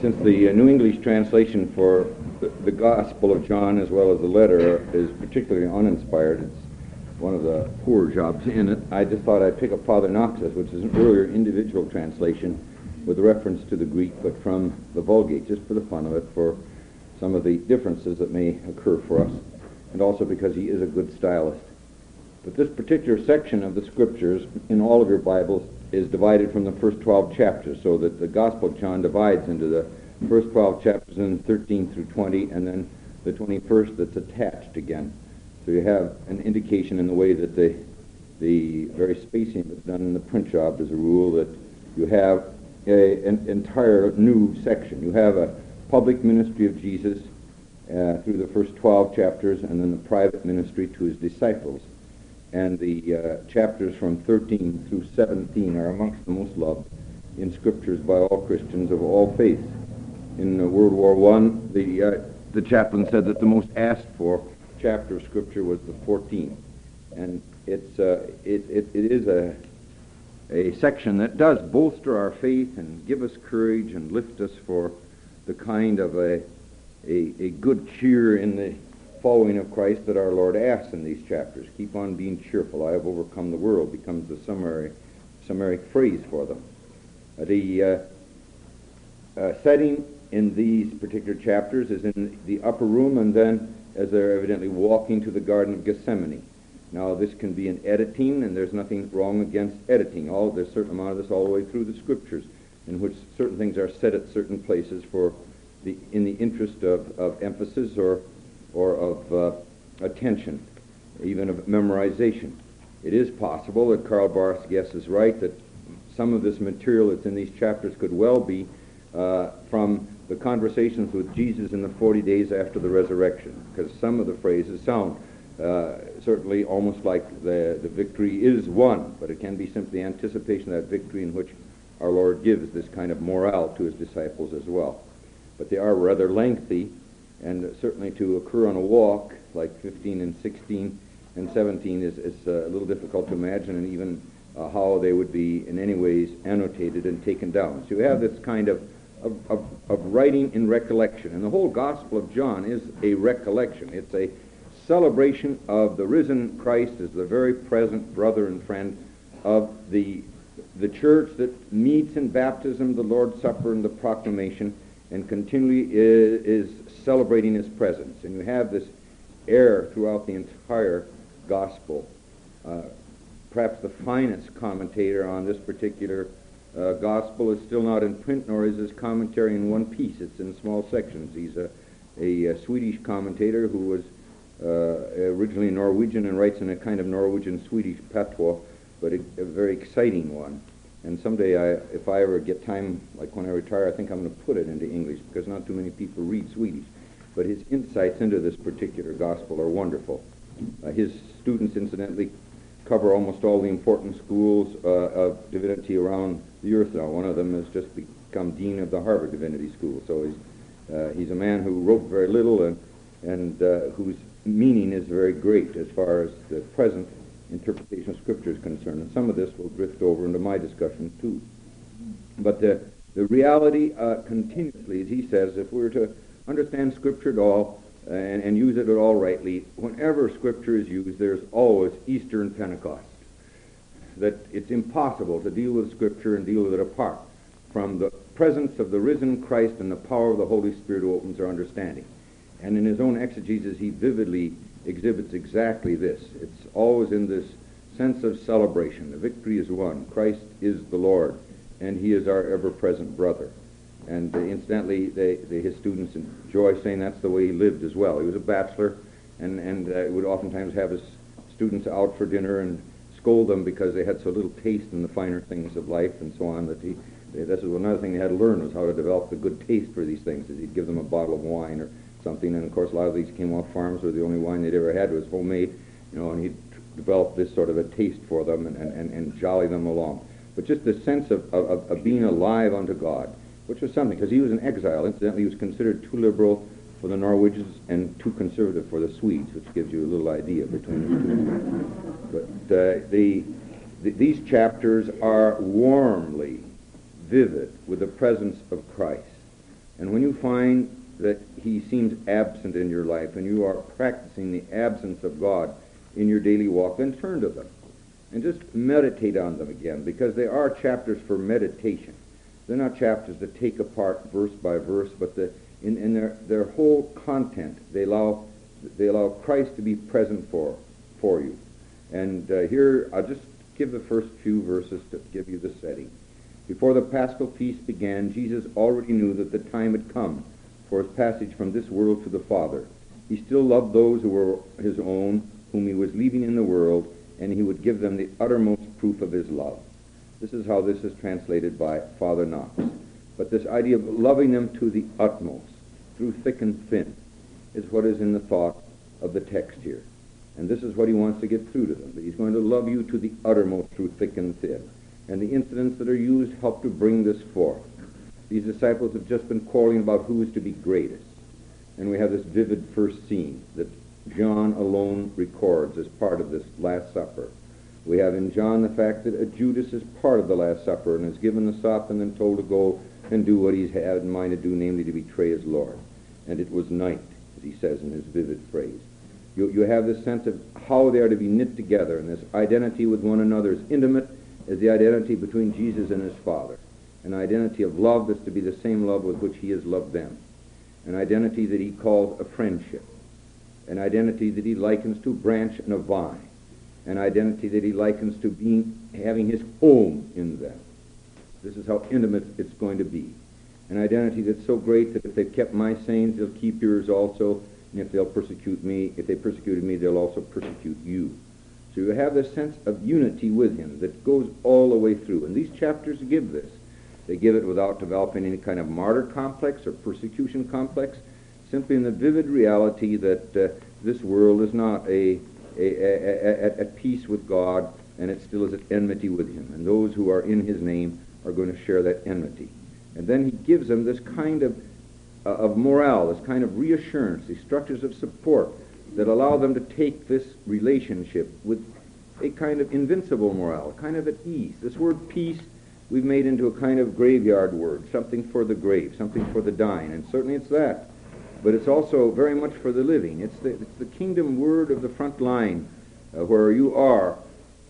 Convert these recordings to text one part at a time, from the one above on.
Since the New English translation for the Gospel of John as well as the letter is particularly uninspired, it's one of the poor jobs in it, I just thought I'd pick up Father Knox's, which is an earlier individual translation with reference to the Greek, but from the Vulgate, just for the fun of it, for some of the differences that may occur for us, and also because he is a good stylist. But this particular section of the Scriptures in all of your Bibles is divided from the first 12 chapters, so that the Gospel of John divides into the first 12 chapters and 13 through 20, and then the 21st that's attached again. So you have an indication in the way that the very spacing that's done in the print job is a rule that you have an entire new section. You have a public ministry of Jesus through the first 12 chapters, and then the private ministry to his disciples. And the chapters from 13 through 17 are amongst the most loved in Scriptures by all Christians of all faiths. In World War I, the chaplain said that the most asked for chapter of Scripture was the 14th. And it is a section that does bolster our faith and give us courage and lift us for the kind of a good cheer in the following of Christ that our Lord asks in these chapters. Keep on being cheerful. I have overcome the world becomes the summary phrase for them. The setting in these particular chapters is in the upper room, and then as they're evidently walking to the Garden of Gethsemane. Now this can be in editing, and there's nothing wrong against editing. There's a certain amount of this all the way through the Scriptures, in which certain things are said at certain places in the interest of emphasis or of attention, even of memorization. It is possible that Karl Barth's guess is right, that some of this material that's in these chapters could well be from the conversations with Jesus in the 40 days after the resurrection, because some of the phrases sound certainly almost like the victory is won, but it can be simply anticipation of that victory in which our Lord gives this kind of morale to his disciples as well. But they are rather lengthy, and certainly to occur on a walk, like 15 and 16 and 17, is a little difficult to imagine, and even how they would be in any ways annotated and taken down. So you have this kind of writing in recollection, and the whole Gospel of John is a recollection. It's a celebration of the risen Christ as the very present brother and friend of the church that meets in baptism, the Lord's Supper, and the proclamation, and continually is celebrating his presence. And you have this air throughout the entire gospel. Perhaps the finest commentator on this particular gospel is still not in print, nor is his commentary in one piece. It's in small sections. He's a Swedish commentator who was originally Norwegian and writes in a kind of Norwegian-Swedish patois, but a very exciting one. And someday, if I ever get time, like when I retire, I think I'm going to put it into English, because not too many people read Swedish. But his insights into this particular gospel are wonderful. His students, incidentally, cover almost all the important schools of divinity around the earth now. One of them has just become dean of the Harvard Divinity School. So he's a man who wrote very little and whose meaning is very great as far as the present interpretation of Scripture is concerned, and some of this will drift over into my discussion too. But the reality continuously, as he says, if we were to understand Scripture at all and use it at all rightly, whenever Scripture is used, there's always Easter and Pentecost. That it's impossible to deal with Scripture and deal with it apart from the presence of the risen Christ and the power of the Holy Spirit who opens our understanding. And in his own exegesis, he vividly exhibits exactly this. It's always in this sense of celebration. The victory is won. Christ is the Lord, and he is our ever-present brother. And incidentally, his students enjoy saying that's the way he lived as well. He was a bachelor, and would oftentimes have his students out for dinner and scold them because they had so little taste in the finer things of life and so on. This was another thing they had to learn, was how to develop the good taste for these things. He'd give them a bottle of wine or something, and of course a lot of these came off farms where the only wine they'd ever had was homemade, and he'd develop this sort of a taste for them and jolly them along. But just the sense of being alive unto God, which was something, because he was in exile. Incidentally, he was considered too liberal for the Norwegians and too conservative for the Swedes, which gives you a little idea between the two. But these chapters are warmly vivid with the presence of Christ. And when you find that he seems absent in your life and you are practicing the absence of God in your daily walk, then turn to them and just meditate on them again, because they are chapters for meditation. They're not chapters that take apart verse by verse, but in their whole content, they allow Christ to be present for you. And here, I'll just give the first few verses to give you the setting. Before the Paschal feast began, Jesus already knew that the time had come for his passage from this world to the Father. He still loved those who were his own, whom he was leaving in the world, and he would give them the uttermost proof of his love. This is how this is translated by Father Knox. But this idea of loving them to the utmost, through thick and thin, is what is in the thought of the text here. And this is what he wants to get through to them, that he's going to love you to the uttermost through thick and thin. And the incidents that are used help to bring this forth. These disciples have just been quarreling about who is to be greatest. And we have this vivid first scene that John alone records as part of this Last Supper. We have in John the fact that Judas is part of the Last Supper and is given the sop and then told to go and do what he's had in mind to do, namely to betray his Lord. And it was night, as he says in his vivid phrase. You have this sense of how they are to be knit together, and this identity with one another is intimate as the identity between Jesus and his Father. An identity of love that's to be the same love with which he has loved them. An identity that he calls a friendship. An identity that he likens to a branch and a vine. An identity that he likens to having his home in them. This is how intimate it's going to be. An identity that's so great that if they've kept my sayings, they'll keep yours also. And if they persecuted me, they'll also persecute you. So you have this sense of unity with him that goes all the way through. And these chapters give this. They give it without developing any kind of martyr complex or persecution complex, simply in the vivid reality that this world is not at peace with God, and it still is at enmity with him. And those who are in his name are going to share that enmity. And then he gives them this kind of morale, this kind of reassurance, these structures of support that allow them to take this relationship with a kind of invincible morale, a kind of at ease. This word peace we've made into a kind of graveyard word, something for the grave, something for the dying, and certainly it's that. But it's also very much for the living. It's the kingdom word of the front line, where you are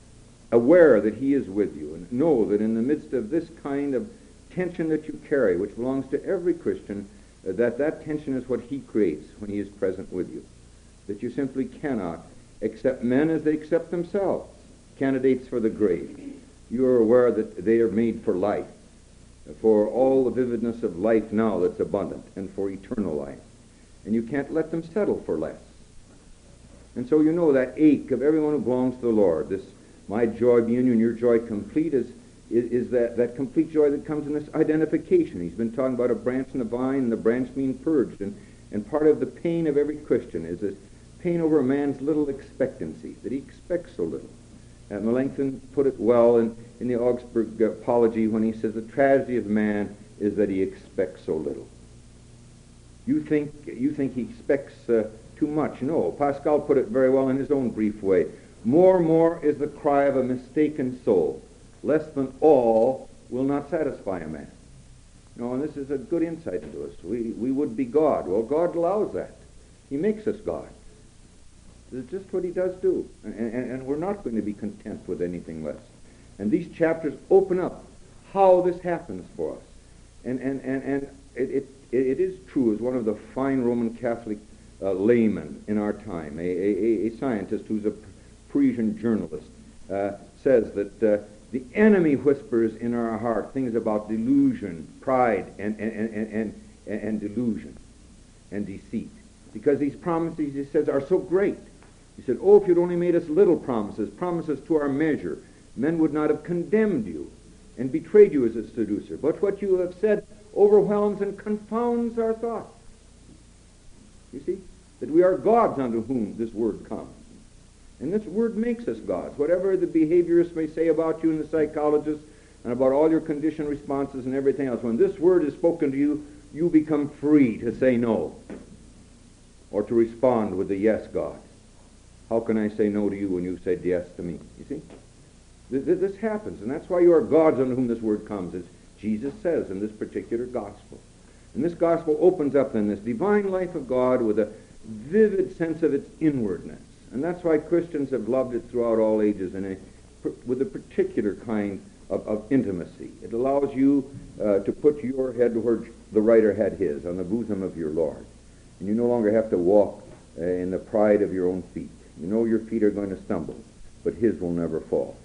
aware that he is with you, and know that in the midst of this kind of tension that you carry, which belongs to every Christian, that tension is what he creates when he is present with you. That you simply cannot accept men as they accept themselves, candidates for the grave. You are aware that they are made for life, for all the vividness of life now that's abundant, and for eternal life. And you can't let them settle for less. And so you know that ache of everyone who belongs to the Lord, this my joy be in you and your joy complete, is that complete joy that comes in this identification. He's been talking about a branch and a vine, and the branch being purged. And part of the pain of every Christian is this pain over a man's little expectancy, that he expects so little. Melanchthon put it well in the Augsburg Apology when he says the tragedy of man is that he expects so little. You think he expects too much. No, Pascal put it very well in his own brief way. More is the cry of a mistaken soul. Less than all will not satisfy a man. No, and this is a good insight into us. We would be God. Well, God allows that. He makes us God. This is just what he does do. And we're not going to be content with anything less. And these chapters open up how this happens for us. And it is true, as one of the fine Roman Catholic laymen in our time, a scientist who's a Parisian journalist, says that the enemy whispers in our heart things about delusion, pride, and delusion, and deceit. Because these promises, he says, are so great. He said, oh, if you'd only made us little promises to our measure, men would not have condemned you and betrayed you as a seducer. But what you have said overwhelms and confounds our thoughts. You see, that we are gods unto whom this word comes. And this word makes us gods. Whatever the behaviorists may say about you and the psychologists and about all your conditioned responses and everything else, when this word is spoken to you, you become free to say no or to respond with the yes, God. How can I say no to you when you said yes to me? You see? This happens, and that's why you are gods unto whom this word comes, as Jesus says in this particular gospel. And this gospel opens up then this divine life of God with a vivid sense of its inwardness. And that's why Christians have loved it throughout all ages with a particular kind of intimacy. It allows you to put your head where the writer had his, on the bosom of your Lord. And you no longer have to walk in the pride of your own feet. You know your feet are going to stumble, but his will never fall.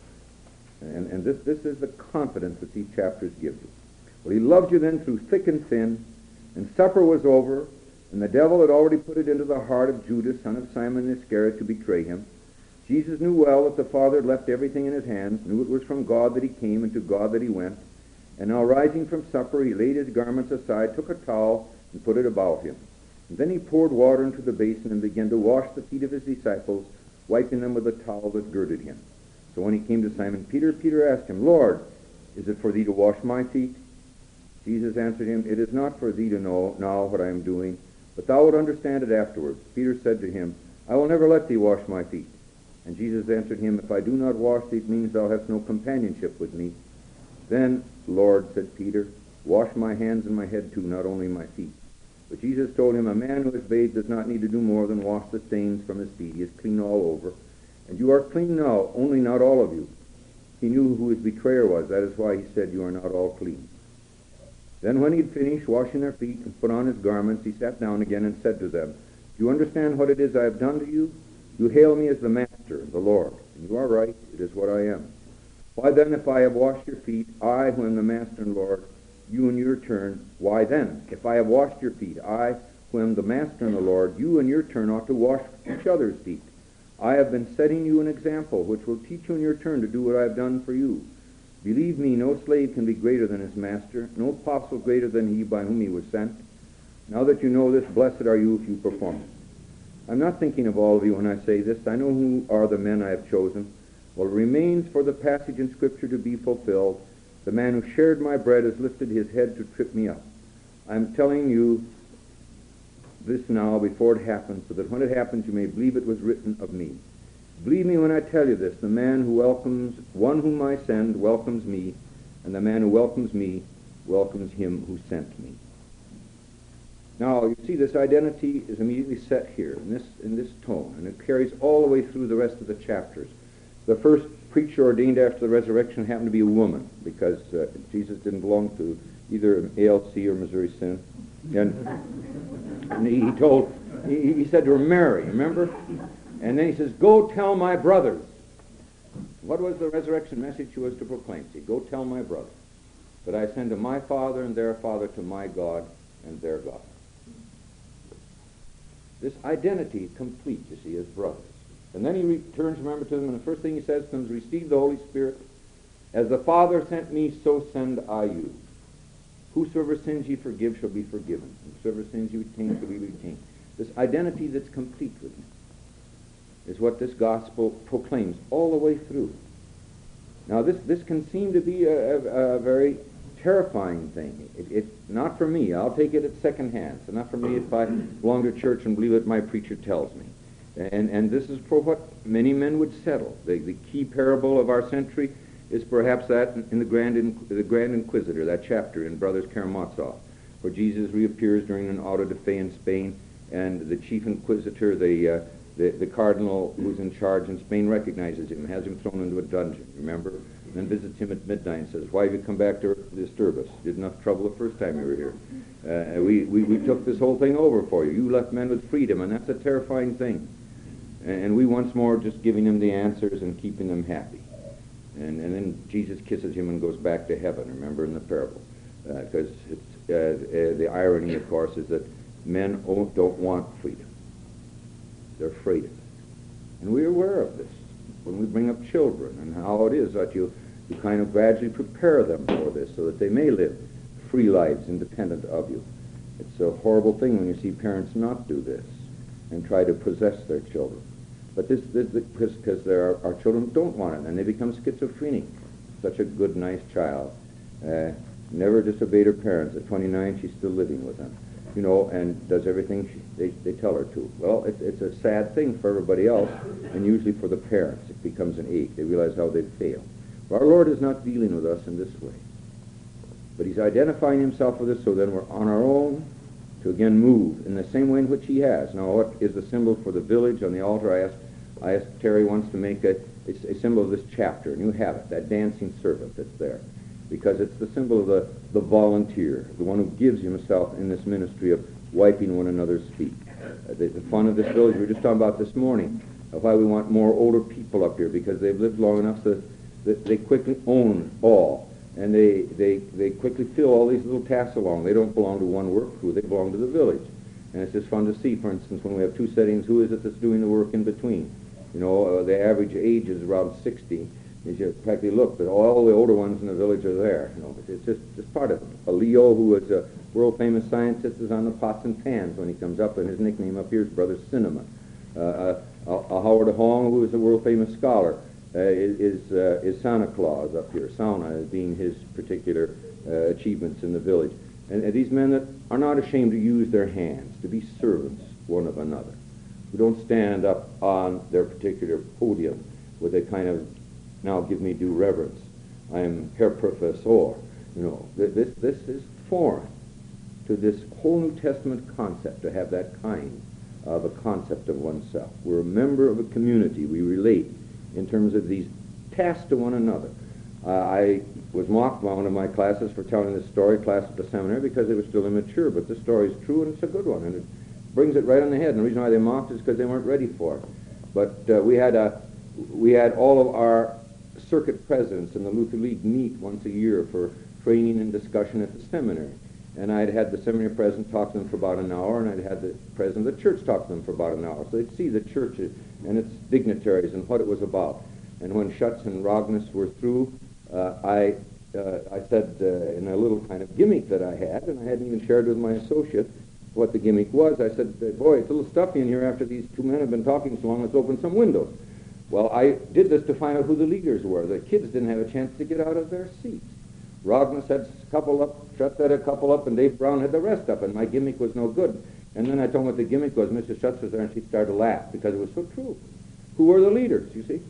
And this is the confidence that these chapters give you. Well, he loved you then through thick and thin, and supper was over, and the devil had already put it into the heart of Judas, son of Simon Iscariot, to betray him. Jesus knew well that the Father had left everything in his hands, knew it was from God that he came and to God that he went. And now rising from supper, he laid his garments aside, took a towel, and put it about him. And then he poured water into the basin and began to wash the feet of his disciples, wiping them with the towel that girded him. So when he came to Simon Peter, Peter asked him, Lord, is it for thee to wash my feet? Jesus answered him, It is not for thee to know now what I am doing, but thou wilt understand it afterwards. Peter said to him, I will never let thee wash my feet. And Jesus answered him, If I do not wash thee, it means thou hast no companionship with me. Then, Lord, said Peter, wash my hands and my head too, not only my feet. But Jesus told him, A man who is bathed does not need to do more than wash the stains from his feet. He is clean all over. And you are clean now, only not all of you. He knew who his betrayer was. That is why he said, You are not all clean. Then when he had finished washing their feet and put on his garments, he sat down again and said to them, Do you understand what it is I have done to you? You hail me as the Master, the Lord. And you are right, it is what I am. Why then, if I have washed your feet, I, who am the Master and Lord, you in your turn, why then, if I have washed your feet, I, who am the Master and the Lord, you in your turn ought to wash each other's feet. I have been setting you an example, which will teach you in your turn to do what I have done for you. Believe me, no slave can be greater than his master, no apostle greater than he by whom he was sent. Now that you know this, blessed are you if you perform it. I'm not thinking of all of you when I say this. I know who are the men I have chosen. Well, it remains for the passage in Scripture to be fulfilled. The man who shared my bread has lifted his head to trip me up. I'm telling you this now before it happens, so that when it happens you may believe it was written of me. Believe me when I tell you this, the man who welcomes one whom I send welcomes me, and the man who welcomes me welcomes him who sent me. Now, you see, this identity is immediately set here in this tone, and it carries all the way through the rest of the chapters. The first preacher ordained after the resurrection happened to be a woman, because Jesus didn't belong to either ALC or Missouri Synod. And he said to her, Mary, remember? And then he says, Go tell my brothers. What was the resurrection message she was to proclaim? See, go tell my brothers that I send to my Father and their Father, to my God and their God. This identity complete, you see, as brothers. And then he returns, remember, to them, and the first thing he says to them is, Receive the Holy Spirit. As the Father sent me, so send I you. Whosoever sins ye forgive shall be forgiven. Whosoever sins ye retain shall be retained. This identity that's complete with him is what this gospel proclaims all the way through. Now, this can seem to be a very terrifying thing. It's not for me. I'll take it at second hand. It's not for me if I belong to church and believe what my preacher tells me. And this is for what many men would settle. The key parable of our century is perhaps that in the Grand Inquisitor, that chapter in Brothers Karamazov, where Jesus reappears during an auto de fe in Spain, and the chief inquisitor, the cardinal who's in charge in Spain, recognizes him, has him thrown into a dungeon, remember? And then visits him at midnight and says, Why have you come back to disturb us? You did enough trouble the first time you were here. We took this whole thing over for you. You left men with freedom, and that's a terrifying thing. And we once more just giving them the answers and keeping them happy. And then Jesus kisses him and goes back to heaven, remember, in the parable. Because the irony, of course, is that men don't want freedom. They're afraid of it. And we're aware of this when we bring up children, and how it is that you kind of gradually prepare them for this so that they may live free lives independent of you. It's a horrible thing when you see parents not do this and try to possess their children. But because our children don't want it, and they become schizophrenic. Such a good, nice child. Never disobeyed her parents. At 29, she's still living with them, you know, and does everything they tell her to. Well, it's a sad thing for everybody else, and usually for the parents. It becomes an ache. They realize how they've failed. But our Lord is not dealing with us in this way. But he's identifying himself with us so then we're on our own to again move in the same way in which he has. Now, what is the symbol for the village on the altar? I asked Terry once to make a symbol of this chapter, and you have it, that dancing servant that's there, because it's the symbol of the volunteer, the one who gives himself in this ministry of wiping one another's feet. The fun of this village we were just talking about this morning, of why we want more older people up here, because they've lived long enough so that they quickly own all, and they quickly fill all these little tasks along. They don't belong to one work crew, they belong to the village. And it's just fun to see, for instance, when we have two settings, who is it that's doing the work in between? You know, the average age is around 60. You should practically look, but all the older ones in the village are there. You know, it's just part of it. Leo, who is a world-famous scientist, is on the pots and pans when he comes up, and his nickname up here is Brother Cinema. Howard Hong, who is a world-famous scholar, is Santa Claus up here. Sauna as being his particular achievements in the village. And these men that are not ashamed to use their hands, to be servants one of another, who don't stand up on their particular podium with a kind of, now give me due reverence, I am Herr Professor. You know, this is foreign to this whole New Testament concept, to have that kind of a concept of oneself. We're a member of a community. We relate in terms of these tasks to one another. I was mocked by one of my classes for telling this story, class at the seminary, because it was still immature, but this story is true and it's a good one, and it brings it right on the head. And the reason why they mocked is because they weren't ready for it. But we had all of our circuit presidents in the Luther League meet once a year for training and discussion at the seminary. And I'd had the seminary president talk to them for about an hour, and I'd had the president of the church talk to them for about an hour. So they'd see the church and its dignitaries and what it was about. And when Schutz and Rognus were through, I said in a little kind of gimmick that I had, and I hadn't even shared with my associate what the gimmick was, I said, boy, it's a little stuffy in here after these two men have been talking so long, let's open some windows. Well, I did this to find out who the leaders were. The kids didn't have a chance to get out of their seats. Rognus had a couple up, Schutz had a couple up, and Dave Brown had the rest up, and my gimmick was no good. And then I told him what the gimmick was. Mrs. Schutz was there, and she started to laugh because it was so true. Who were the leaders, you see?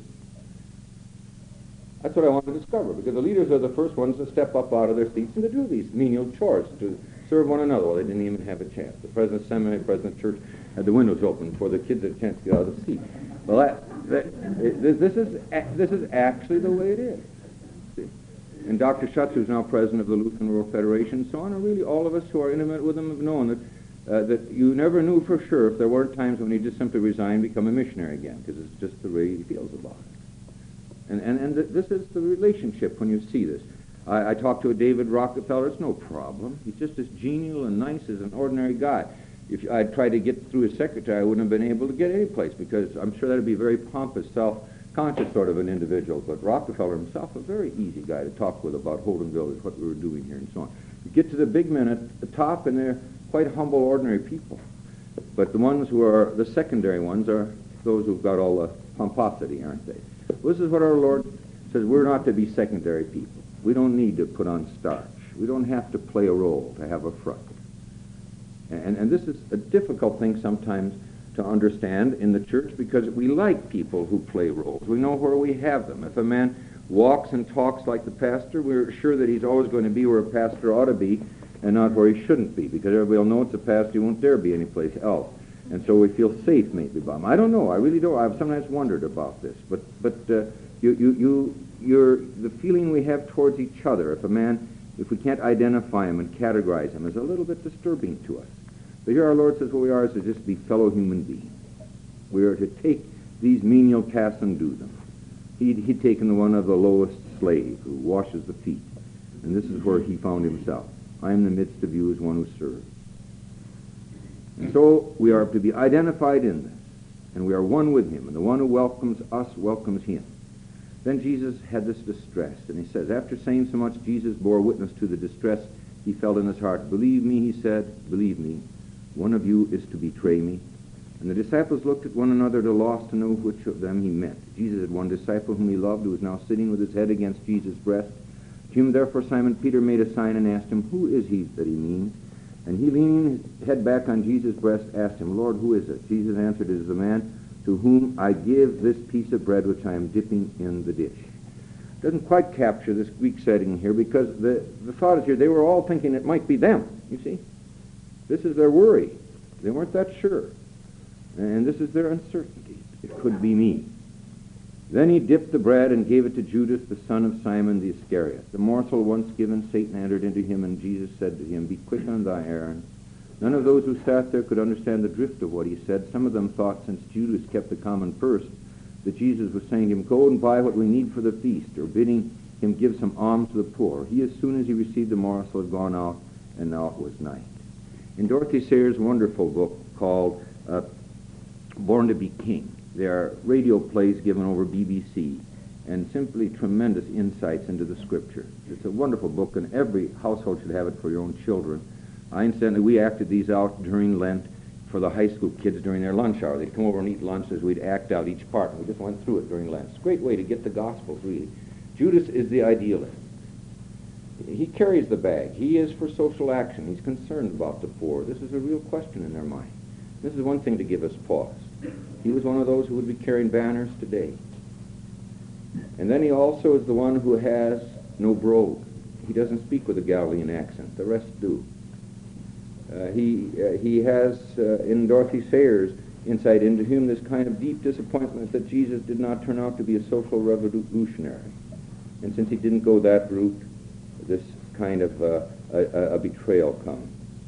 That's what I want to discover, because the leaders are the first ones to step up out of their seats and to do these menial chores, to serve one another. Well, they didn't even have a chance. The president of the seminary, president of the church, had the windows open before the kids had a chance to get out of the seat. Well, this is actually the way it is. See? And Dr. Schutz, who's now president of the Lutheran World Federation, and so on, and really all of us who are intimate with him have known that you never knew for sure if there weren't times when he just simply resigned and become a missionary again, because it's just the way he feels about it. And this is the relationship when you see this. I talked to a David Rockefeller. It's no problem. He's just as genial and nice as an ordinary guy. If I'd tried to get through his secretary, I wouldn't have been able to get any place, because I'm sure that would be a very pompous, self-conscious sort of an individual. But Rockefeller himself, a very easy guy to talk with about Holden Village, what we were doing here, and so on. You get to the big men at the top, and they're quite humble, ordinary people. But the ones who are the secondary ones are those who've got all the pomposity, aren't they? This is what our Lord says. We're not to be secondary people. We don't need to put on starch. We don't have to play a role to have a front. And this is a difficult thing sometimes to understand in the church, because we like people who play roles. We know where we have them. If a man walks and talks like the pastor, we're sure that he's always going to be where a pastor ought to be and not where he shouldn't be, because everybody will know it's a pastor. He won't dare be anyplace else. And so we feel safe maybe about him. I don't know. I really don't. I've sometimes wondered about this. But the feeling we have towards each other, if we can't identify him and categorize him, is a little bit disturbing to us. But here our Lord says what we are is to just be fellow human beings. We are to take these menial tasks and do them. He'd taken the one of the lowest slave who washes the feet. And this is where he found himself. I am in the midst of you as one who serves. And so we are to be identified in this. And we are one with him. And the one who welcomes us welcomes him. Then Jesus had this distress. And he says, after saying so much, Jesus bore witness to the distress he felt in his heart. Believe me, he said, believe me, one of you is to betray me. And the disciples looked at one another at a loss to know which of them he meant. Jesus had one disciple whom he loved, who was now sitting with his head against Jesus' breast. To him therefore Simon Peter made a sign and asked him, who is he that he means? And he, leaning his head back on Jesus' breast, asked him, Lord, who is it? Jesus answered, it is the man to whom I give this piece of bread which I am dipping in the dish. doesn't quite capture this Greek setting here, because the thought is here, they were all thinking it might be them, you see. This is their worry. They weren't that sure. And this is their uncertainty. It could be me. Then he dipped the bread and gave it to Judas, the son of Simon the Iscariot. The morsel once given, Satan entered into him, and Jesus said to him, "Be quick on thy errand." None of those who sat there could understand the drift of what he said. Some of them thought, since Judas kept the common purse, that Jesus was saying to him, "Go and buy what we need for the feast," or bidding him give some alms to the poor. He, as soon as he received the morsel, had gone out, and now it was night. In Dorothy Sayers' wonderful book called Born to be King, there are radio plays given over BBC, and simply tremendous insights into the Scripture. It's a wonderful book, and every household should have it for your own children. Incidentally, we acted these out during Lent for the high school kids during their lunch hour. They'd come over and eat lunch as we'd act out each part, and we just went through it during Lent. It's a great way to get the Gospels, really. Judas is the idealist. He carries the bag. He is for social action. He's concerned about the poor. This is a real question in their mind. This is one thing to give us pause. He was one of those who would be carrying banners today. And then he also is the one who has no brogue. He doesn't speak with a Galilean accent. The rest do. He has, in Dorothy Sayers' insight into him, this kind of deep disappointment that Jesus did not turn out to be a social revolutionary. And since he didn't go that route, this kind of a betrayal comes.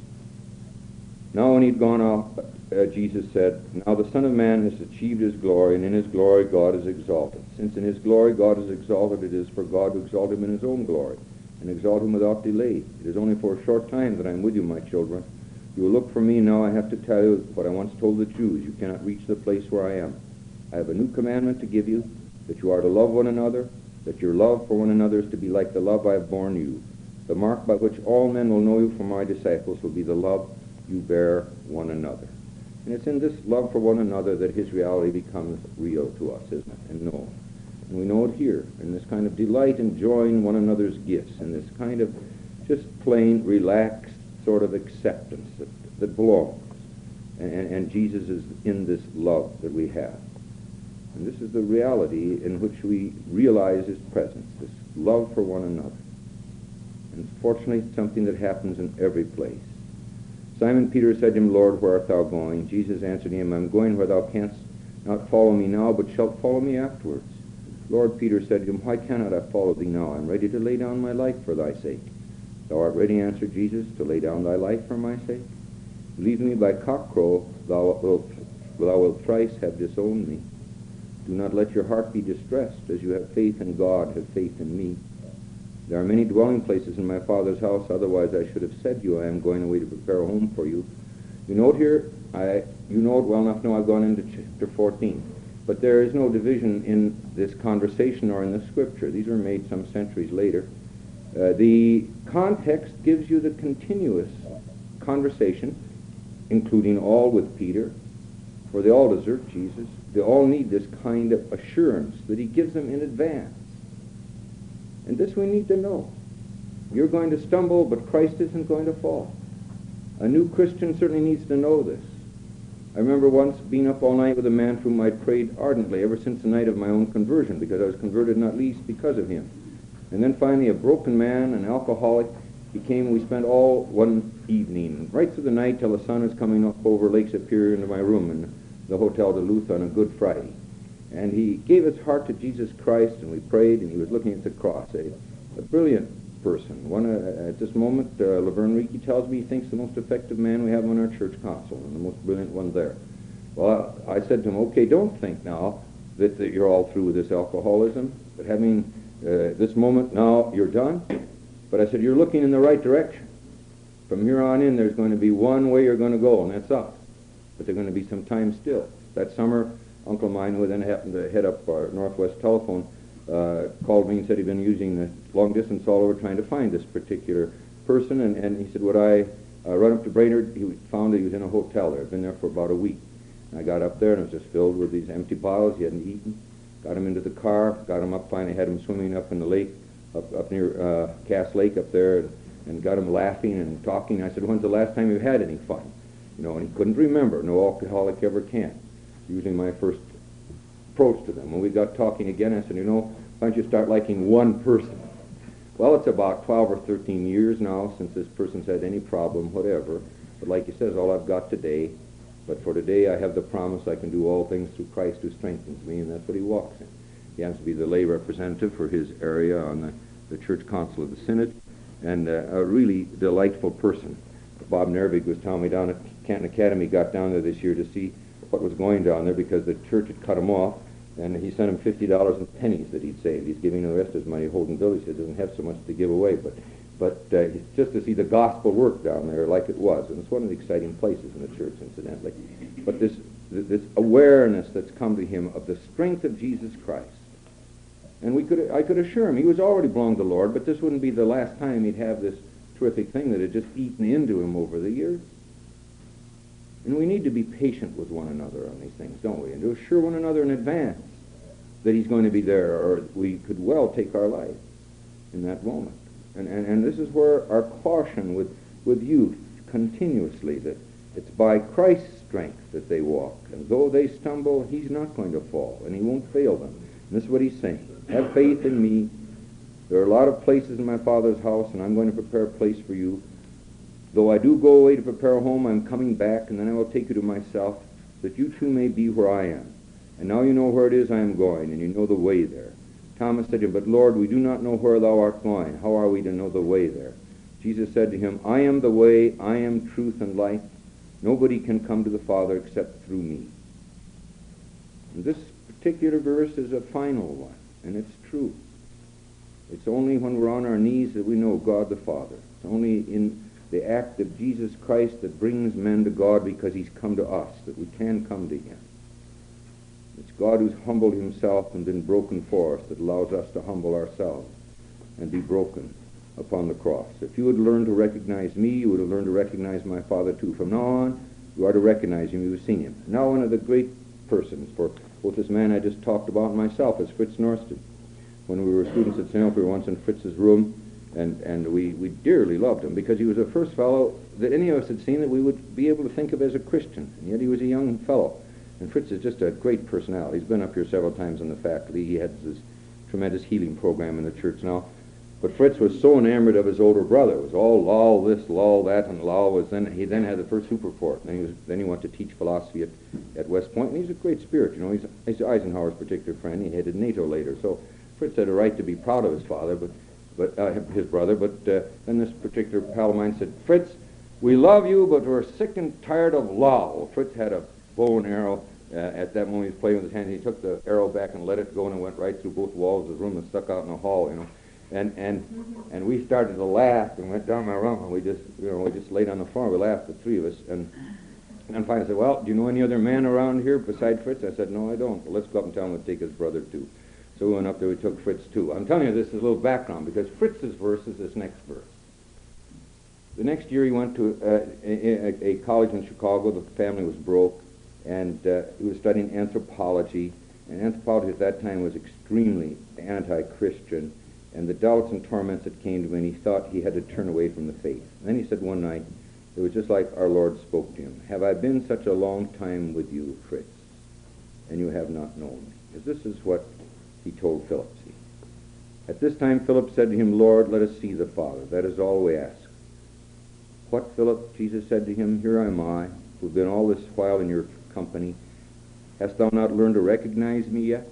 Now when he'd gone out, Jesus said, "Now the Son of Man has achieved his glory, and in his glory God is exalted. Since in his glory God is exalted, it is for God to exalt him in his own glory, and exalt him without delay. It is only for a short time that I am with you, my children. You will look for me. Now I have to tell you what I once told the Jews. You cannot reach the place where I am. I have a new commandment to give you, that you are to love one another, that your love for one another is to be like the love I have borne you. The mark by which all men will know you for my disciples will be the love you bear one another." And it's in this love for one another that his reality becomes real to us, isn't it, and known. And we know it here, in this kind of delight in enjoying one another's gifts, and this kind of just plain, relaxed sort of acceptance that belongs. And Jesus is in this love that we have. And this is the reality in which we realize his presence, this love for one another. And fortunately, it's something that happens in every place. Simon Peter said to him, "Lord, where art thou going?" Jesus answered him, "I am going where thou canst not follow me now, but shalt follow me afterwards." Lord, Peter said to him, "Why cannot I follow thee now? I am ready to lay down my life for thy sake." "Thou art ready," answered Jesus, "to lay down thy life for my sake? Leave me by cockcrow, thou wilt thrice have disowned me. Do not let your heart be distressed. As you have faith in God, have faith in me. There are many dwelling places in my Father's house, otherwise I should have said to you, I am going away to prepare a home for you." You note here, you know it well enough now, I've gone into chapter 14. But there is no division in this conversation or in the Scripture. These were made some centuries later. The context gives you the continuous conversation, including all with Peter, for they all desert Jesus. They all need this kind of assurance that he gives them in advance. And this we need to know. You're going to stumble, but Christ isn't going to fall. A new Christian certainly needs to know this. I remember once being up all night with a man for whom I'd prayed ardently ever since the night of my own conversion, because I was converted not least because of him. And then finally a broken man, an alcoholic, he came and we spent all one evening, right through the night till the sun was coming up over Lake Superior into my room in the Hotel Duluth on a Good Friday. And he gave his heart to Jesus Christ, and we prayed, and he was looking at the cross. A brilliant person. At this moment, Laverne Reiki tells me he thinks the most effective man we have on our church council, and the most brilliant one there. Well, I said to him, "Okay, don't think now that you're all through with this alcoholism, but having this moment now you're done." But I said, "You're looking in the right direction. From here on in, there's going to be one way you're going to go, and that's up. But there's going to be some time still." That summer, Uncle mine, who then happened to head up our Northwest Telephone, called me and said he'd been using the long distance all over trying to find this particular person, and he said, would I run up to Brainerd? He found that he was in a hotel there. I'd been there for about a week. And I got up there, and it was just filled with these empty bottles he hadn't eaten. Got him into the car, got him up, finally had him swimming up in the lake, up near Cass Lake up there, and got him laughing and talking. I said, "When's the last time you had any fun?" You know, and he couldn't remember. No alcoholic ever can. Usually my first approach to them. When we got talking again, I said, "You know, Why don't you start liking one person? Well, it's about 12 or 13 years now since this person's had any problem, whatever. But like he says, all I've got today. But for today I have the promise I can do all things through Christ who strengthens me, and that's what he walks in. He happens to be the lay representative for his area on the Church Council of the Synod, and a really delightful person. Bob Nervig was telling me down at Canton Academy, got down there this year to see what was going down there because the church had cut him off, and he sent him $50 in pennies that he'd saved. He's giving the rest of his money to Holden Village. He doesn't have so much to give away, but just to see the gospel work down there like it was, and it's one of the exciting places in the church, incidentally. But this awareness that's come to him of the strength of Jesus Christ. And I could assure him he was already belonged to the Lord, but this wouldn't be the last time he'd have this terrific thing that had just eaten into him over the years. And we need to be patient with one another on these things, don't we? And to assure one another in advance that he's going to be there, or we could well take our life in that moment. And this is where our caution with youth continuously, that it's by Christ's strength that they walk. And though they stumble, he's not going to fall, and he won't fail them. And this is what he's saying. Have faith in me. There are a lot of places in my Father's house, and I'm going to prepare a place for you. Though I do go away to prepare a home, I'm coming back, and then I will take you to myself, that you too may be where I am. And now you know where it is I am going, and you know the way there. Thomas said to him, but Lord, we do not know where thou art going. How are we to know the way there? Jesus said to him, I am the way, I am truth and life. Nobody can come to the Father except through me. And this particular verse is a final one, and it's true. It's only when we're on our knees that we know God the Father. It's only in the act of Jesus Christ that brings men to God because he's come to us, that we can come to him. It's God who's humbled himself and been broken for us that allows us to humble ourselves and be broken upon the cross. If you would learn to recognize me, you would have learned to recognize my Father too. From now on, you are to recognize him. You have seen him. Now one of the great persons for both this man I just talked about and myself is Fritz Norsted. When we were students at St. Elf, we were once in Fritz's room, and we dearly loved him because he was the first fellow that any of us had seen that we would be able to think of as a Christian, and yet he was a young fellow. And Fritz is just a great personality. He's been up here several times in the faculty. He has this tremendous healing program in the church now. But Fritz was so enamored of his older brother. It was all Lowell this, Lowell that, and Lowell was he then had the first Superfort. And then he went to teach philosophy at West Point, and he's a great spirit. You know, he's Eisenhower's particular friend. He headed NATO later. So Fritz had a right to be proud of his father, his brother. But then this particular pal of mine said, Fritz, we love you, but we're sick and tired of Lowell. Fritz had a bow and arrow. At that moment he was playing with his hands. He took the arrow back and let it go, and it went right through both walls of the room and stuck out in the hall, you know. And we started to laugh and went down my room, and we just laid on the floor. We laughed, the three of us. And finally I said, well, do you know any other man around here besides Fritz? I said, no, I don't. Well, let's go up and tell him to take his brother too. So we went up there, we took Fritz too. I'm telling you this is a little background, because Fritz's verse is this next verse. The next year he went to a college in Chicago. The family was broke, and he was studying anthropology. And anthropology at that time was extremely anti-Christian, and the doubts and torments that came to him, and he thought he had to turn away from the faith. And then he said one night, it was just like our Lord spoke to him, have I been such a long time with you, Fritz, and you have not known me? Because this is what he told Philip. See? At this time Philip said to him, Lord, let us see the Father. That is all we ask. What, Philip? Jesus said to him, here am I, who have been all this while in your company. Hast thou not learned to recognize me yet?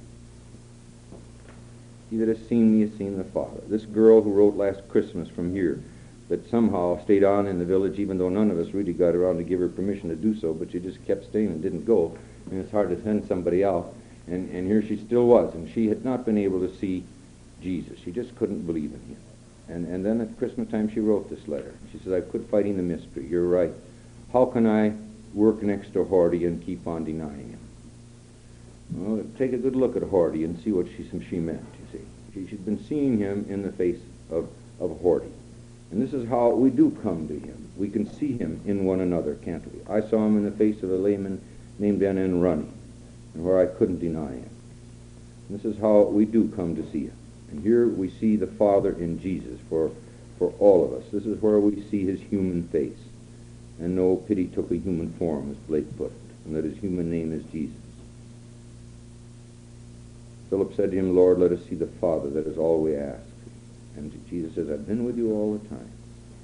He that has seen me has seen the Father. This girl who wrote last Christmas from here, that somehow stayed on in the village, even though none of us really got around to give her permission to do so, but she just kept staying and didn't go. And it's hard to send somebody out. And here she still was, and she had not been able to see Jesus. She just couldn't believe in him. And then at Christmas time she wrote this letter. She says, I quit fighting the mystery. You're right. How can I work next to Horty and keep on denying him? Well, take a good look at Horty and see what she meant, you see. She'd been seeing him in the face of Horty. And this is how we do come to him. We can see him in one another, can't we? I saw him in the face of a layman named N.N. Runny, and where I couldn't deny him. And this is how we do come to see him. And here we see the Father in Jesus for all of us. This is where we see his human face. And no pity took a human form, as Blake put it, and that his human name is Jesus. Philip said to him, Lord, let us see the Father. That is all we ask. And Jesus says, I've been with you all the time.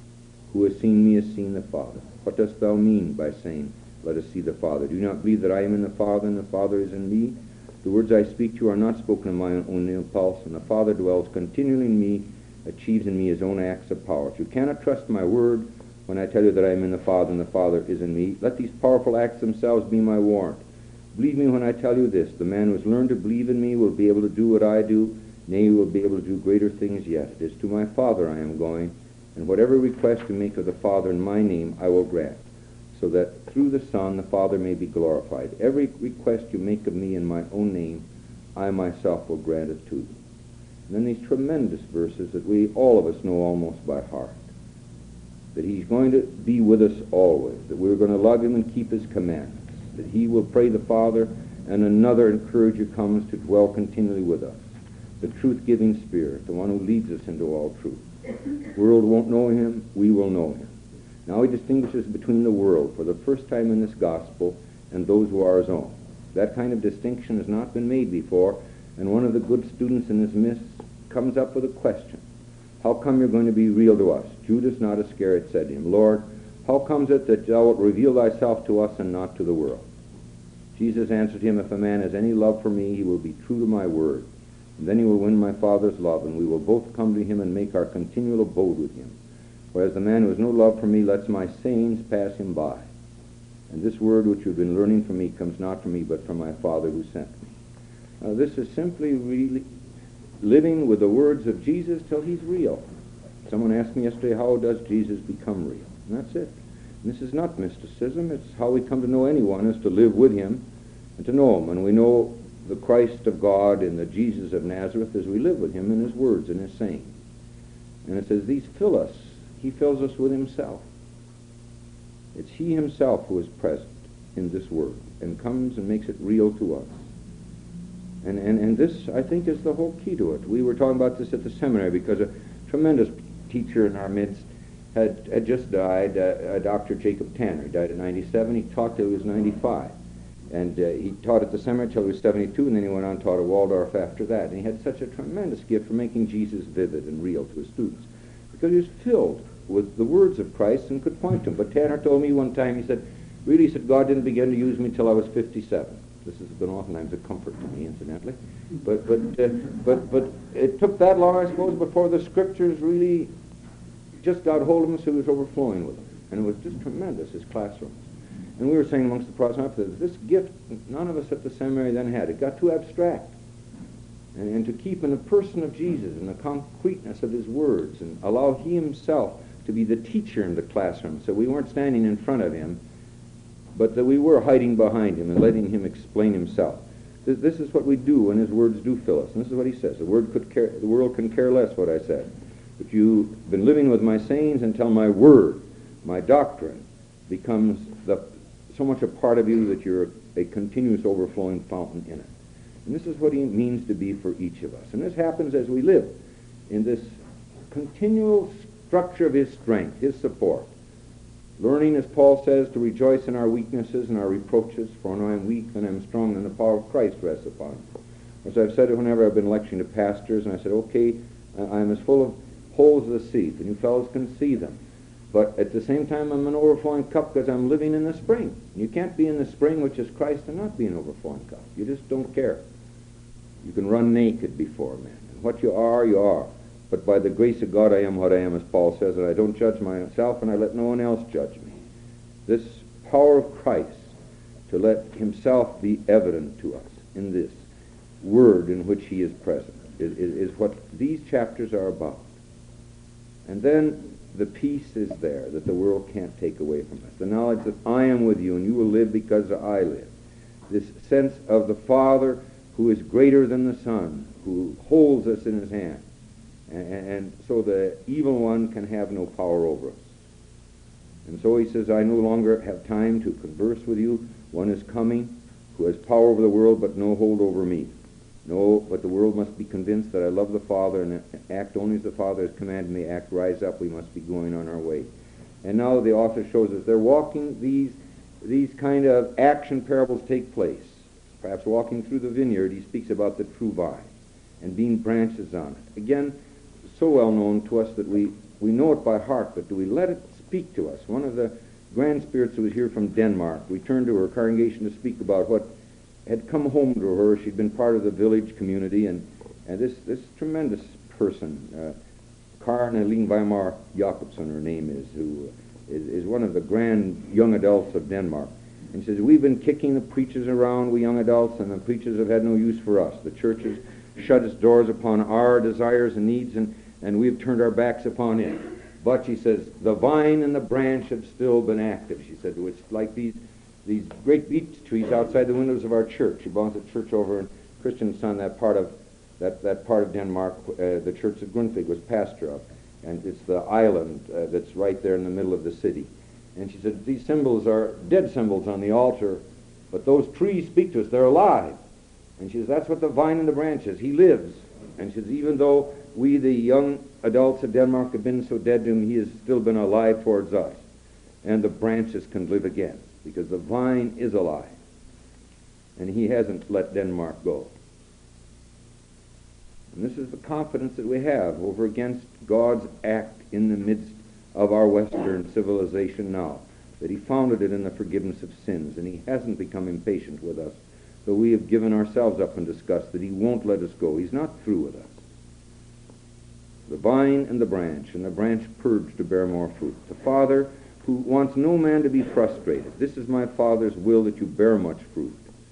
Who has seen me has seen the Father. What dost thou mean by saying, let us see the Father? Do you not believe that I am in the Father, and the Father is in me? The words I speak to you are not spoken of my own impulse, and the Father dwells continually in me, achieves in me his own acts of power. If you cannot trust my word when I tell you that I am in the Father, and the Father is in me, let these powerful acts themselves be my warrant. Believe me when I tell you this, the man who has learned to believe in me will be able to do what I do, nay, he will be able to do greater things yet. It is to my Father I am going, and whatever request you make of the Father in my name I will grant, so that through the Son the Father may be glorified. Every request you make of me in my own name, I myself will grant it to you. And then these tremendous verses that we, all of us, know almost by heart. That he's going to be with us always, that we're going to love him and keep his commandments, that he will pray the Father, and another encourager comes to dwell continually with us, the truth-giving Spirit, the one who leads us into all truth. The world won't know him, we will know him. Now he distinguishes between the world for the first time in this gospel and those who are his own. That kind of distinction has not been made before, and one of the good students in his midst comes up with a question. How come you're going to be real to us? Judas, not Iscariot, said to him, Lord, how comes it that thou wilt reveal thyself to us and not to the world? Jesus answered him, If a man has any love for me, he will be true to my word. And then he will win my Father's love, and we will both come to him and make our continual abode with him. Whereas the man who has no love for me lets my sayings pass him by. And this word which you've been learning from me comes not from me, but from my Father who sent me. Now this is simply really living with the words of Jesus till he's real. Someone asked me yesterday, how does Jesus become real? And that's it. And this is not mysticism. It's how we come to know anyone, is to live with him and to know him. And we know the Christ of God and the Jesus of Nazareth as we live with him in his words and his sayings. And it says, these fill us. He fills us with himself. It's he himself who is present in this word and comes and makes it real to us. And this, I think, is the whole key to it. We were talking about this at the seminary because a tremendous teacher in our midst had just died, Dr. Jacob Tanner. He died at 97. He taught till he was 95. And he taught at the seminary till he was 72, and then he went on and taught at Waldorf after that. And he had such a tremendous gift for making Jesus vivid and real to his students, because he was filled with the words of Christ and could point to them. But Tanner told me one time, he said, God didn't begin to use me till I was 57. This has been oftentimes a comfort to me, incidentally. But it took that long, I suppose, before the Scriptures really just got hold of him, so he was overflowing with them. And it was just tremendous, his classrooms. And we were saying amongst the Protestant that this gift, none of us at the seminary then had. It got too abstract. And to keep in the person of Jesus and the concreteness of his words and allow he himself to be the teacher in the classroom, so we weren't standing in front of him, but that we were hiding behind him and letting him explain himself. This is what we do when his words do fill us. And this is what he says. The world can care less what I said. But you've been living with my sayings until my word, my doctrine, becomes so much a part of you that you're a continuous overflowing fountain in it. And this is what he means to be for each of us. And this happens as we live in this continual structure of his strength, his support. Learning, as Paul says, to rejoice in our weaknesses and our reproaches, for when I am weak, then I am strong, and the power of Christ rests upon me. As I've said it whenever I've been lecturing to pastors, and I said, okay, I'm as full of holes as a sieve, and you fellows can see them. But at the same time, I'm an overflowing cup because I'm living in the spring. You can't be in the spring, which is Christ, and not be an overflowing cup. You just don't care. You can run naked before men. And what you are, you are. But by the grace of God, I am what I am, as Paul says, and I don't judge myself, and I let no one else judge me. This power of Christ to let himself be evident to us in this word in which he is present is what these chapters are about. And then the peace is there that the world can't take away from us. The knowledge that I am with you, and you will live because I live. This sense of the Father who is greater than the Son, who holds us in his hand. And so the evil one can have no power over us. And so he says, I no longer have time to converse with you. One is coming who has power over the world but no hold over me. No, but the world must be convinced that I love the Father and act only as the Father has commanded me. Act, rise up, we must be going on our way. And now the author shows us they're walking, these kind of action parables take place. perhaps walking through the vineyard, he speaks about the true vine and being branches on it. Again, so well known to us that we know it by heart, but do we let it speak to us? One of the grand spirits who was here from Denmark returned to her congregation to speak about what had come home to her. She'd been part of the village community, and this tremendous person, Karin Weimar Jakobsen, her name is, who is one of the grand young adults of Denmark. And she says, we've been kicking the preachers around, we young adults, and the preachers have had no use for us. The church has shut its doors upon our desires and needs, and we've turned our backs upon it. But, she says, the vine and the branch have still been active. She said, it's like these great beech trees outside the windows of our church. She belongs to a church over in Kristiansand, that part of Denmark, the church that Grundtvig was pastor of. And it's the island that's right there in the middle of the city. And she said, these symbols are dead symbols on the altar, but those trees speak to us. They're alive. And she says, that's what the vine and the branch is. He lives. And she says, even though we, the young adults of Denmark, have been so dead to him, he has still been alive towards us. And the branches can live again, because the vine is alive. And he hasn't let Denmark go. And this is the confidence that we have over against God's act in the midst of our Western civilization now, that he founded it in the forgiveness of sins, and he hasn't become impatient with us, though we have given ourselves up in disgust, that he won't let us go. He's not through with us. The vine and the branch purged to bear more fruit. The Father who wants no man to be frustrated. This is my Father's will, that you bear much fruit.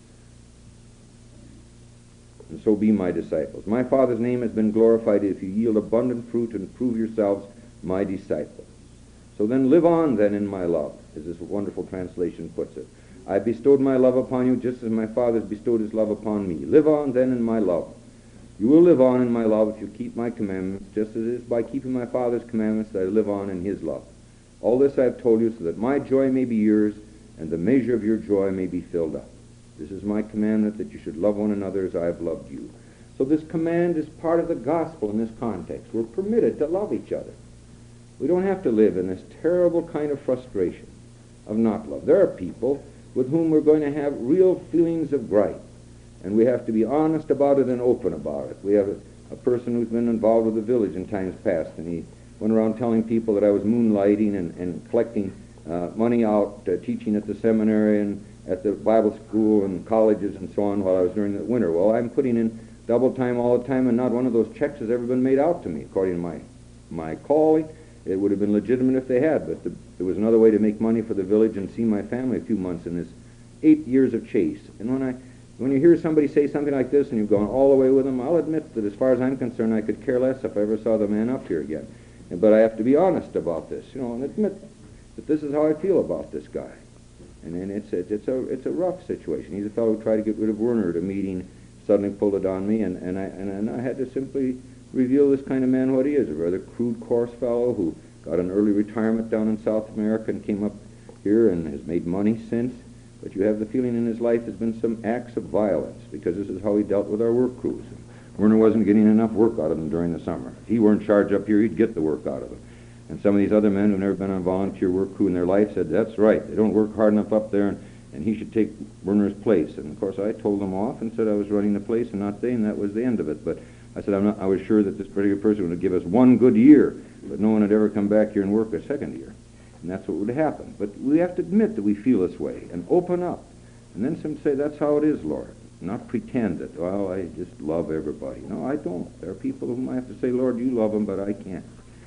And so be my disciples. My Father's name has been glorified if you yield abundant fruit and prove yourselves my disciples. So then live on then in my love, as this wonderful translation puts it. I bestowed my love upon you just as my Father has bestowed his love upon me. Live on then in my love. You will live on in my love if you keep my commandments, just as it is by keeping my Father's commandments that I live on in his love. All this I have told you so that my joy may be yours and the measure of your joy may be filled up. This is my commandment, that you should love one another as I have loved you. So this command is part of the gospel in this context. We're permitted to love each other. We don't have to live in this terrible kind of frustration of not love. There are people with whom we're going to have real feelings of gripe, and we have to be honest about it and open about it. We have a person who's been involved with the village in times past, and he went around telling people that I was moonlighting and collecting money out, teaching at the seminary and at the Bible school and colleges and so on while I was during the winter. Well, I'm putting in double time all the time, and not one of those checks has ever been made out to me. According to my calling, it would have been legitimate if they had, but there was another way to make money for the village and see my family a few months in this 8 years of chase. And when you hear somebody say something like this and you've gone all the way with them, I'll admit that as far as I'm concerned, I could care less if I ever saw the man up here again. But I have to be honest about this, and admit that this is how I feel about this guy. And it's a rough situation. He's a fellow who tried to get rid of Werner at a meeting, suddenly pulled it on me, and I had to simply reveal this kind of man what he is, a rather crude, coarse fellow who got an early retirement down in South America and came up here and has made money since. But you have the feeling in his life there's been some acts of violence, because this is how he dealt with our work crews. Werner wasn't getting enough work out of them during the summer. If he were in charge up here, he'd get the work out of them. And some of these other men who've never been on volunteer work crew in their life said, that's right, they don't work hard enough up there, and he should take Werner's place. And of course I told them off and said I was running the place and not they, and that was the end of it. But I said I was sure that this particular person would give us one good year, but no one would ever come back here and work a second year. And that's what would happen. But we have to admit that we feel this way and open up. And then some say, that's how it is, Lord. Not pretend that, well, I just love everybody. No, I don't. There are people whom I have to say, Lord, you love them, but I can't.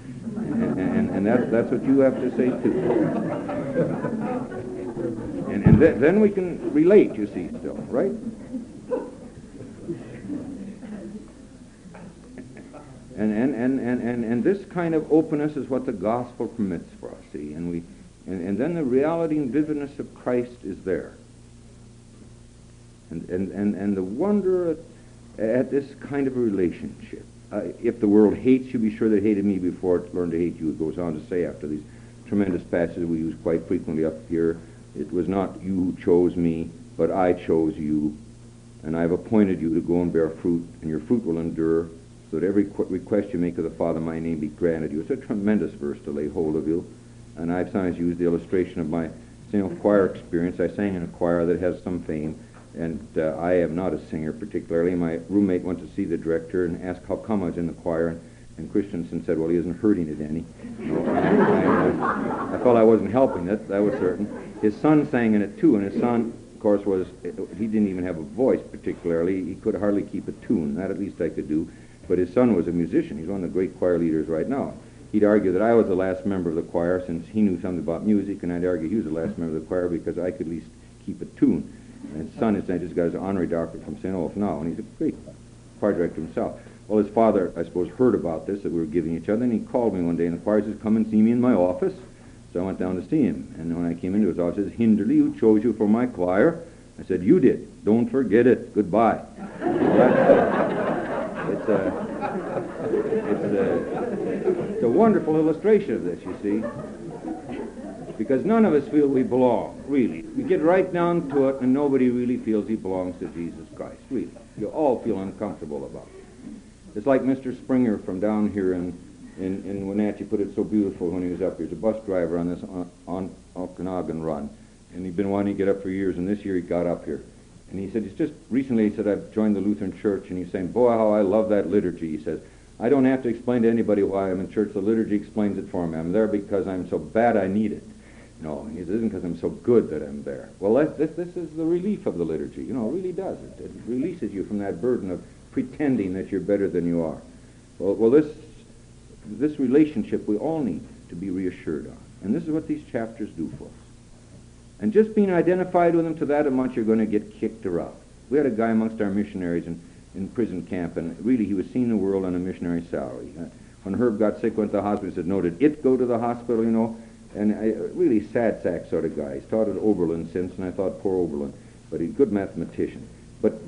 And that's what you have to say too. And then we can relate, you see, still, right? And this kind of openness is what the gospel permits for us, see, and then the reality and vividness of Christ is there. And the wonder at this kind of a relationship. If the world hates you, be sure that it hated me before it learned to hate you. It goes on to say after these tremendous passages we use quite frequently up here, it was not you who chose me, but I chose you, and I have appointed you to go and bear fruit, and your fruit will endure, so that every request you make of the Father, my name be granted you. It's a tremendous verse to lay hold of you, and I've sometimes used the illustration of my choir experience. I sang in a choir that has some fame, And I am not a singer particularly. My roommate went to see the director and asked how come I was in the choir, and Christensen said, well, he isn't hurting it any. I felt I wasn't helping it, that was certain. His son sang in it too, and his son, of course, he didn't even have a voice particularly. He could hardly keep a tune. That at least I could do. But his son was a musician. He's one of the great choir leaders right now. He'd argue that I was the last member of the choir since he knew something about music, and I'd argue he was the last member of the choir because I could at least keep a tune. And his son has just got his honorary doctorate from St. Olaf now, and he's a great choir director himself. Well, his father, I suppose, heard about this, that we were giving each other, and he called me one day in the choir and says, come and see me in my office. So I went down to see him, and when I came into his office, he says, Hinderly, who chose you for my choir? I said, you did. Don't forget it. Goodbye. It's a wonderful illustration of this, you see. Because none of us feel we belong, really. We get right down to it, and nobody really feels he belongs to Jesus Christ, really. You all feel uncomfortable about it. It's like Mr. Springer from down here in Wenatchee put it so beautiful when he was up here. He's a bus driver on this on Okanagan run, and he'd been wanting to get up for years, and this year he got up here. And he said, he's just recently, he said, I've joined the Lutheran Church, and he's saying, boy, how I love that liturgy. He says, I don't have to explain to anybody why I'm in church. The liturgy explains it for me. I'm there because I'm so bad I need it. No, he says, it isn't because I'm so good that I'm there. Well, this is the relief of the liturgy. You know, it really does. It releases you from that burden of pretending that you're better than you are. Well, this relationship we all need to be reassured on. And this is what these chapters do for us. And just being identified with them to that amount, you're going to get kicked around. We had a guy amongst our missionaries in prison camp, and really he was seeing the world on a missionary salary. When Herb got sick, went to the hospital, he said, no, did it go to the hospital, you know? And really sad sack sort of guy. He's taught at Oberlin since, and I thought poor Oberlin, but he's a good mathematician. But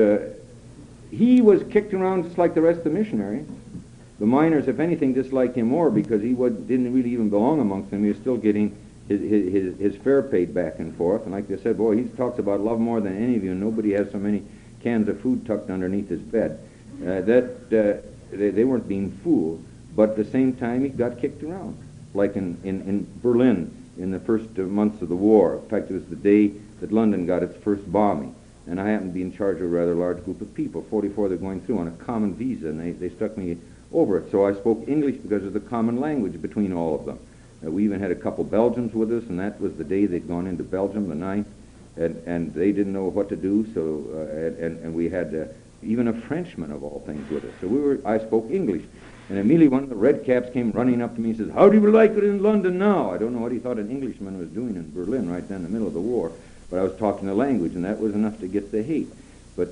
he was kicked around just like the rest of the missionaries. The miners, if anything, disliked him more because he didn't really even belong amongst them. He was still getting his fare paid back and forth. And like they said, boy, he talks about love more than any of you, and nobody has so many cans of food tucked underneath his bed. They weren't being fooled, but at the same time, he got kicked around. Like in Berlin in the first months of the war. In fact, it was the day that London got its first bombing. And I happened to be in charge of a rather large group of people, 44 they're going through on a common visa, and they stuck me over it. So I spoke English because of the common language between all of them. We even had a couple Belgians with us, and that was the day they'd gone into Belgium, the 9th, and they didn't know what to do, so and we had even a Frenchman of all things with us. So I spoke English. And immediately one of the red caps came running up to me and says, how do you like it in London now? I don't know what he thought an Englishman was doing in Berlin right then in the middle of the war, but I was talking the language, and that was enough to get the hate. But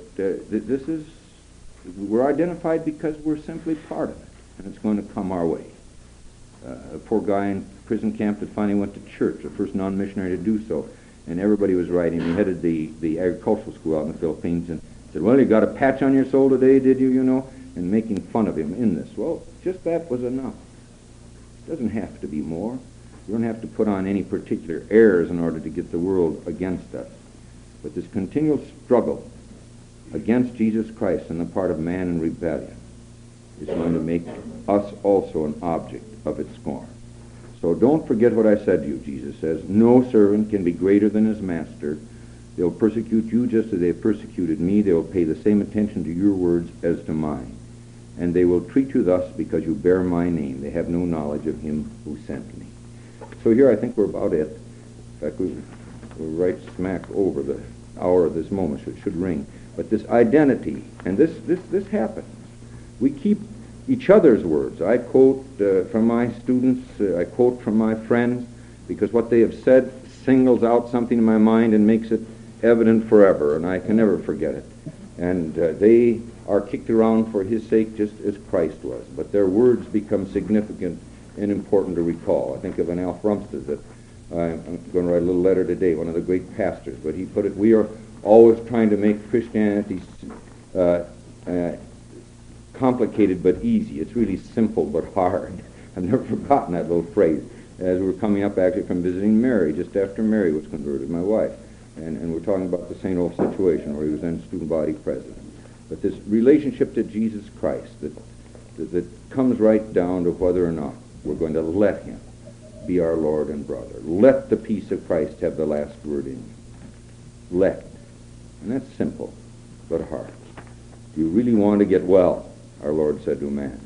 we're identified because we're simply part of it, and it's going to come our way. A poor guy in prison camp that finally went to church, the first non-missionary to do so, and everybody was writing. He headed the agricultural school out in the Philippines and said, well, you got a patch on your soul today, did you, you know? And making fun of him in this. Well, just that was enough. It doesn't have to be more. You don't have to put on any particular airs in order to get the world against us. But this continual struggle against Jesus Christ on the part of man in rebellion is going to make us also an object of its scorn. So don't forget what I said to you, Jesus says. No servant can be greater than his master. They'll persecute you just as they have persecuted me. They will pay the same attention to your words as to mine. And they will treat you thus because you bear my name. They have no knowledge of him who sent me. So here I think we're about it. In fact, we're right smack over the hour of this moment, so it should ring. But this identity, and this happens. We keep each other's words. I quote from my students, I quote from my friends, because what they have said singles out something in my mind and makes it evident forever, and I can never forget it. And they are kicked around for his sake just as Christ was, but their words become significant and important to recall. I think of an Alf Rumsted that I'm going to write a little letter today, one of the great pastors, but he put it, we are always trying to make Christianity complicated but easy. It's really simple but hard. I've never forgotten that little phrase as we were coming up actually from visiting Mary, just after Mary was converted, my wife. And we're talking about the St. Olaf situation where he was then student body president. But this relationship to Jesus Christ that comes right down to whether or not we're going to let him be our Lord and brother. Let the peace of Christ have the last word in you. Let. And that's simple, but hard. Do you really want to get well? Our Lord said to a man.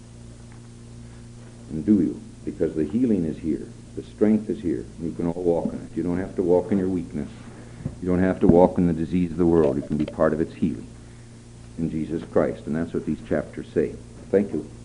And do you? Because the healing is here. The strength is here. You can all walk in it. You don't have to walk in your weakness. You don't have to walk in the disease of the world. You can be part of its healing in Jesus Christ. And that's what these chapters say. Thank you.